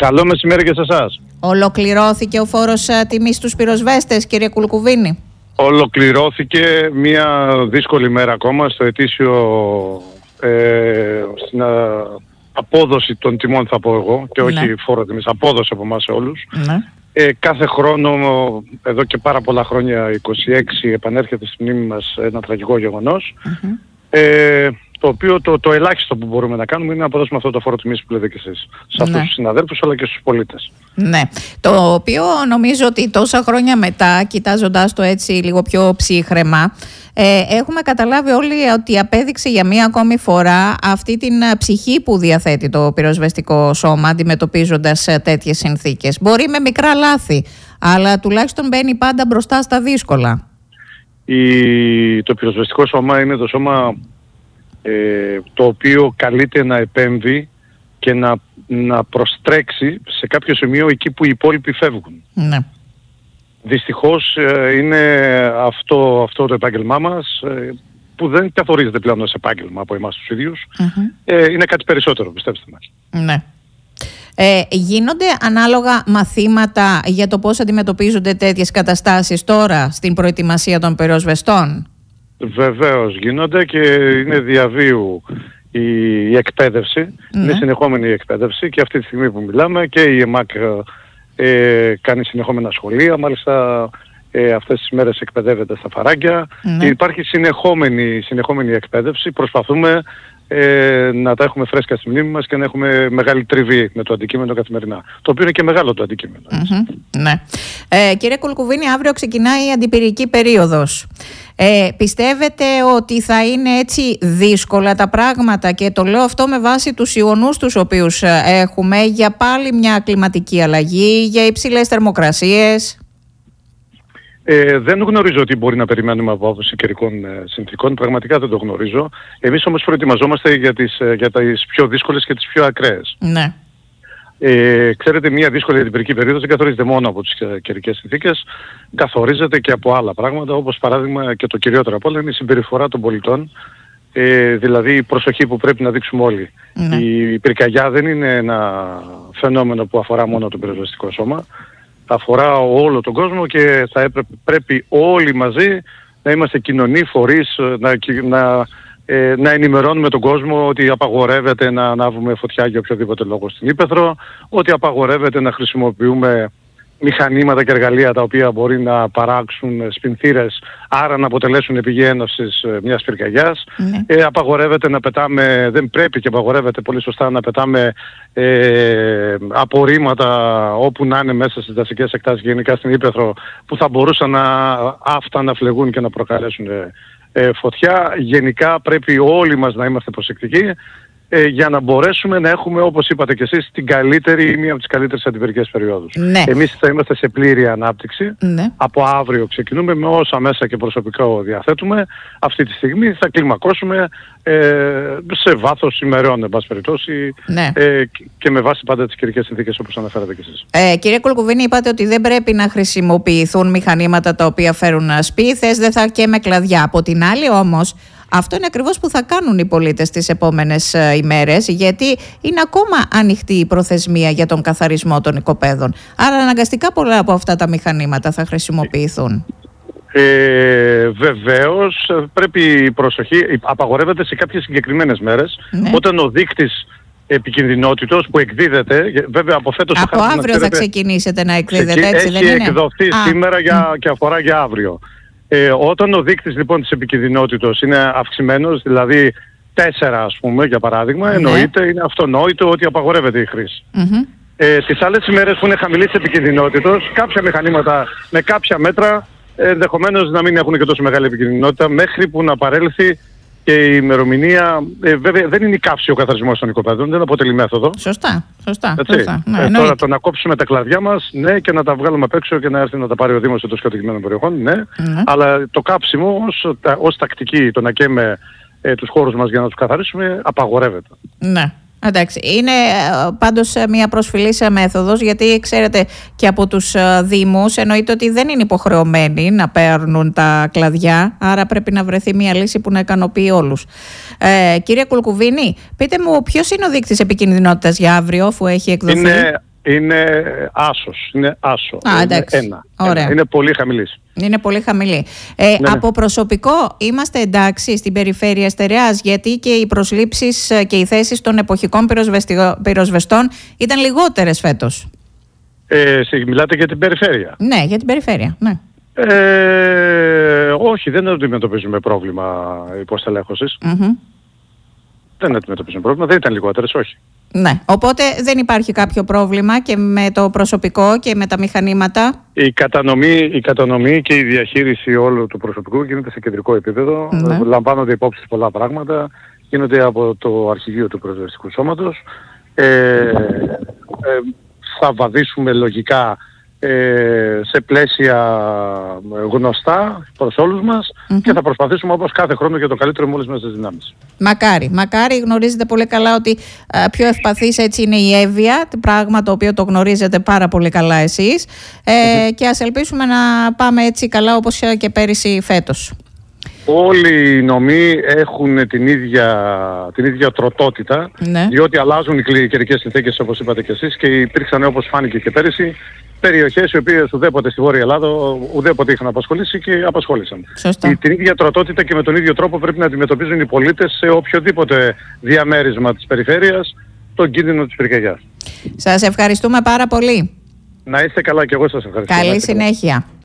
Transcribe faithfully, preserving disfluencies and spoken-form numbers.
Καλό μεσημέρι και σε εσάς. Ολοκληρώθηκε ο φόρος τιμής στους πυροσβέστες, κύριε Κουλκουβίνη? Ολοκληρώθηκε μια δύσκολη μέρα ακόμα στο ετήσιο, ε, στην α, απόδοση των τιμών, θα πω εγώ, και όχι ναι. φόρο τιμής, απόδοση από εμάς σε όλους. Ναι. Ε, κάθε χρόνο, εδώ και πάρα πολλά χρόνια, είκοσι έξι, επανέρχεται στη μνήμη μας ένα τραγικό γεγονός. Mm-hmm. Ε, το οποίο το, το ελάχιστο που μπορούμε να κάνουμε είναι να αποδώσουμε αυτό το φόρο τιμής που λέτε και εσείς σε αυτούς ναι. τους συναδέλφους αλλά και στους πολίτες. Ναι, το οποίο νομίζω ότι τόσα χρόνια μετά, κοιτάζοντας το έτσι λίγο πιο ψύχραιμα, ε, έχουμε καταλάβει όλοι ότι απέδειξε για μία ακόμη φορά αυτή την ψυχή που διαθέτει το πυροσβεστικό σώμα αντιμετωπίζοντας τέτοιες συνθήκες. Μπορεί με μικρά λάθη, αλλά τουλάχιστον μπαίνει πάντα μπροστά στα δύσκολα. Η, το πυροσβεστικό σώμα είναι το σώμα Ε, το οποίο καλείται να επέμβει και να, να προστρέξει σε κάποιο σημείο εκεί που οι υπόλοιποι φεύγουν. Ναι. Δυστυχώς ε, είναι αυτό, αυτό το επάγγελμά μας ε, που δεν καθορίζεται πλέον ως επάγγελμα από εμάς τους ίδιους. Mm-hmm. Ε, είναι κάτι περισσότερο, πιστέψτε μας. Ναι. Ε, γίνονται ανάλογα μαθήματα για το πώς αντιμετωπίζονται τέτοιες καταστάσεις τώρα στην προετοιμασία των πυροσβεστών? Βεβαίως γίνονται και είναι διαβίου η, η εκπαίδευση, ναι. είναι συνεχόμενη η εκπαίδευση και αυτή τη στιγμή που μιλάμε και η ΕΜΑΚ ε, κάνει συνεχόμενα σχολεία, μάλιστα ε, αυτές τις μέρες εκπαιδεύεται στα Φαράγγια. Ναι. Υπάρχει συνεχόμενη, συνεχόμενη εκπαίδευση, προσπαθούμε ε, να τα έχουμε φρέσκα στη μνήμη μας και να έχουμε μεγάλη τριβή με το αντικείμενο καθημερινά, το οποίο είναι και μεγάλο το αντικείμενο. Mm-hmm. Ναι. Ε, κύριε Κουλκουβίνη, αύριο ξεκινάει η αντιπυρική περίοδος. Ε, πιστεύετε ότι θα είναι έτσι δύσκολα τα πράγματα, και το λέω αυτό με βάση τους ιονούς τους οποίους έχουμε για πάλι μια κλιματική αλλαγή, για υψηλές θερμοκρασίες? Ε, δεν γνωρίζω τι μπορεί να περιμένουμε από άποψη καιρικών ε, συνθήκων, πραγματικά δεν το γνωρίζω. Εμείς όμως προετοιμαζόμαστε για τις, ε, για τις πιο δύσκολες και τις πιο ακραίες. Ναι. Ε, ξέρετε, μια δύσκολη αντιπυρική περίοδος δεν καθορίζεται μόνο από τις καιρικές συνθήκες, καθορίζεται και από άλλα πράγματα, όπως παράδειγμα και το κυριότερο από όλα είναι η συμπεριφορά των πολιτών, ε, δηλαδή η προσοχή που πρέπει να δείξουμε όλοι. Ναι. Η πυρκαγιά δεν είναι ένα φαινόμενο που αφορά μόνο το πυροσβεστικό σώμα, αφορά όλο τον κόσμο και θα έπρεπε, πρέπει όλοι μαζί να είμαστε κοινωνοί φορείς, να, να Ε, να ενημερώνουμε τον κόσμο ότι απαγορεύεται να ανάβουμε φωτιά για οποιοδήποτε λόγο στην ύπαιθρο, ότι απαγορεύεται να χρησιμοποιούμε μηχανήματα και εργαλεία τα οποία μπορεί να παράξουν σπινθήρες, άρα να αποτελέσουν πηγή ένωσης μιας πυρκαγιάς. Ναι. Ε, απαγορεύεται να πετάμε, δεν πρέπει και απαγορεύεται πολύ σωστά να πετάμε ε, απορρίμματα όπου να είναι μέσα στις δασικές εκτάσεις, γενικά στην ύπαιθρο, που θα μπορούσαν να, αυτά να φλεγούν και να προκαλέσουν Ε, φωτιά. Γενικά πρέπει όλοι μας να είμαστε προσεκτικοί ε, για να μπορέσουμε να έχουμε, όπως είπατε και εσείς, την καλύτερη ή μία από τις καλύτερες αντιπυρικές περιόδους. Ναι. Εμείς θα είμαστε σε πλήρη ανάπτυξη. Ναι. Από αύριο ξεκινούμε με όσα μέσα και προσωπικό διαθέτουμε. Αυτή τη στιγμή θα κλιμακώσουμε ε, σε βάθος ημερών, εν πάση περιπτώσει, ναι. ε, και με βάση πάντα τις καιρικές συνθήκες όπως αναφέρατε και εσείς. Ε, κύριε Κουλκουβίνη, είπατε ότι δεν πρέπει να χρησιμοποιηθούν μηχανήματα τα οποία φέρουν σπίθες, δεν θα και με κλαδιά. Από την άλλη όμως, αυτό είναι ακριβώς που θα κάνουν οι πολίτες τις επόμενες ε, ημέρες, γιατί είναι ακόμα ανοιχτή η προθεσμία για τον καθαρισμό των οικοπαίδων. Άρα αναγκαστικά πολλά από αυτά τα μηχανήματα θα χρησιμοποιηθούν. Ε, βεβαίως, πρέπει η προσοχή, απαγορεύεται σε κάποιες συγκεκριμένες μέρες, ναι. όταν ο δείκτης επικινδυνότητος που εκδίδεται, βέβαια από φέτος... Από αύριο ξέρετε, θα ξεκινήσετε να εκδίδετε, έτσι δεν είναι? Έχει εκδοθεί Α. σήμερα για, mm. και αφορά για αύριο. Ε, όταν ο δείκτης λοιπόν της επικινδυνότητος είναι αυξημένος, δηλαδή τέσσερα ας πούμε για παράδειγμα, ναι. εννοείται, είναι αυτονόητο ότι απαγορεύεται η χρήση. Mm-hmm. Ε, τις άλλες ημέρες που είναι χαμηλής επικινδυνότητος, κάποια μηχανήματα με κάποια μέτρα ενδεχομένως να μην έχουν και τόσο μεγάλη επικινδυνότητα μέχρι που να παρέλθει και η ημερομηνία. Ε, βέβαια δεν είναι η καύση ο καθαρισμός των οικοπαίδων, δεν αποτελεί μέθοδο. Σωστά, σωστά. σωστά. Ναι, ε, τώρα το να κόψουμε τα κλαδιά μας, ναι, και να τα βγάλουμε απ' έξω και να έρθει να τα πάρει ο Δήμος των κατοικημένων περιοχών, ναι. Mm-hmm. Αλλά το κάψιμο ως, ως τακτική, το να καίμε ε, τους χώρους μας για να τους καθαρίσουμε, απαγορεύεται. Ναι. Εντάξει, είναι πάντως μια προσφυλής μέθοδος, γιατί ξέρετε και από τους δήμους εννοείται ότι δεν είναι υποχρεωμένοι να παίρνουν τα κλαδιά, άρα πρέπει να βρεθεί μια λύση που να ικανοποιεί όλους. Ε, κύριε Κουλκουβίνη, πείτε μου ποιος είναι ο δείκτης επικινδυνότητας για αύριο, αφού έχει εκδοθεί? Είναι Είναι άσος, είναι άσο. Α, εντάξει. Είναι ένα. Ωραία. Ένα. Είναι πολύ χαμηλής. Είναι πολύ χαμηλή. Ε, ναι, από ναι. προσωπικό είμαστε εντάξει στην περιφέρεια Στερεάς, γιατί και οι προσλήψεις και οι θέσεις των εποχικών πυροσβεστών ήταν λιγότερες φέτος. Ε, μιλάτε για την περιφέρεια? Ναι, για την περιφέρεια, ναι. Ε, όχι, δεν αντιμετωπίζουμε πρόβλημα υποστελέχωσης. Mm-hmm. Δεν αντιμετωπίζουμε πρόβλημα, δεν ήταν λιγότερες, όχι. Ναι, οπότε δεν υπάρχει κάποιο πρόβλημα και με το προσωπικό και με τα μηχανήματα. Η κατανομή, η κατανομή και η διαχείριση όλου του προσωπικού γίνεται σε κεντρικό επίπεδο. Ναι. Λαμβάνονται υπόψη πολλά πράγματα. Γίνονται από το αρχηγείο του Πυροσβεστικού Σώματος. Ε, ε, θα βαδίσουμε λογικά ε, σε πλαίσια γνωστά προς όλους μας mm-hmm. και θα προσπαθήσουμε όπως κάθε χρόνο για το καλύτερο με όλες μας τις δυνάμεις. Μακάρι, μακάρι. Γνωρίζετε πολύ καλά ότι α, πιο ευπαθής έτσι είναι η Εύβοια, πράγμα το οποίο το γνωρίζετε πάρα πολύ καλά εσείς, ε, mm-hmm. και ας ελπίσουμε να πάμε έτσι καλά όπως και πέρυσι φέτος. Όλοι οι νομοί έχουν την ίδια, την ίδια τροτότητα, ναι. διότι αλλάζουν οι καιρικές συνθήκες όπως είπατε και εσείς και υπήρξαν, όπως φάνηκε και πέρυσι, περιοχές οι οποίες ουδέποτε στη Βόρεια Ελλάδα ουδέποτε είχαν απασχολήσει και απασχόλησαν. Η, την ίδια τροτότητα και με τον ίδιο τρόπο πρέπει να αντιμετωπίζουν οι πολίτες σε οποιοδήποτε διαμέρισμα της περιφέρειας τον κίνδυνο της πυρκαγιάς. Σας ευχαριστούμε πάρα πολύ. Να είστε καλά και εγώ σας ευχαριστώ. Καλή συνέχεια.